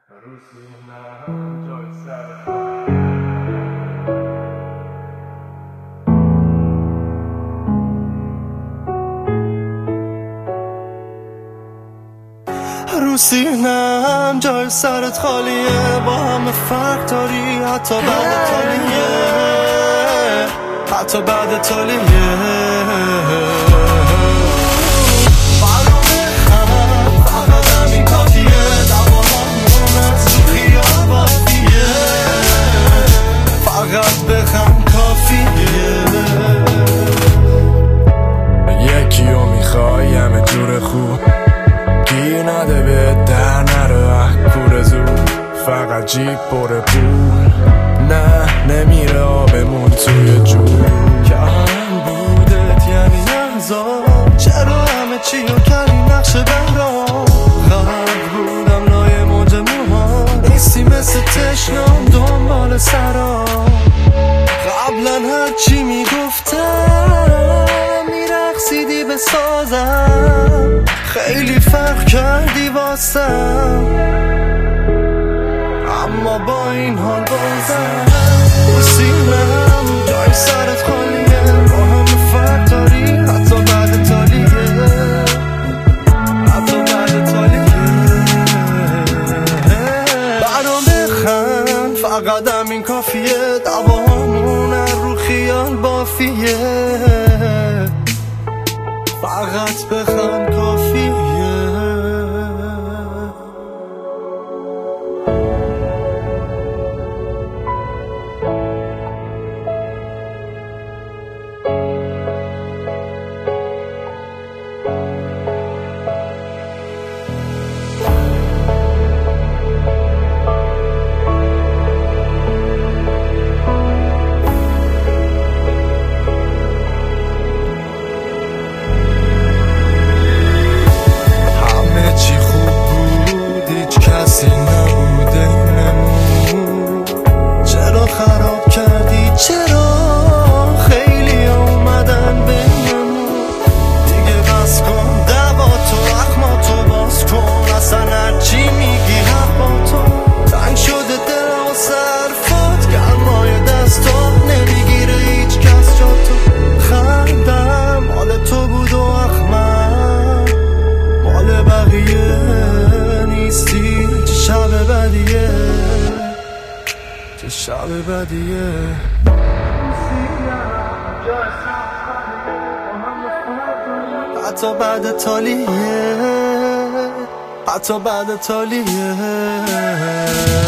رو سینه‌ام جای سرت خالیه، با همه فرق داری حتی بعد تالیه، حتی بعد تالیه. فقط همین کافیه، دوامون از تو خیال بافیه، فقط بخم کافیه. یکیو میخوای همه جور خوب، گیر نده به در نره کور زود، فقط جیب بره پول، نه نمیره آبمون توی جون. کم بودت یعنی نزار، چرا همه چی رو کردی نقش برام؟ غرق بودم لای موج موها، نیستی مثل تشنام دنبال سرام. قبلا هرچی میگفتم میرقصیدی به سازم، خیلی فرق کردی واسم، اما با این حال بازم رو سینه‌ام جای سرت خالیه، با همه فرق داری حتی بعد تالیه، حتی بعد تالیه. برام بخند فقط همین کافیه، دوامون رو خیال بافیه، فقط بخند کافیه. چرا خراب کردی؟ چرا خیلی اومدن بینمون؟ دیگه بس کن دواتو اخماتو باز کن، اصلا هرچی میگی حق با تو. تنگ شده دل و صرفات، گرمای دستات نمیگیره هیچ کس جا تو. خندم مال تو بود و اخمم مال بقیه نیستی. چه شب بدیه، چه شب بدیه. حتی بعد تالیه، حتی بعد تالیه.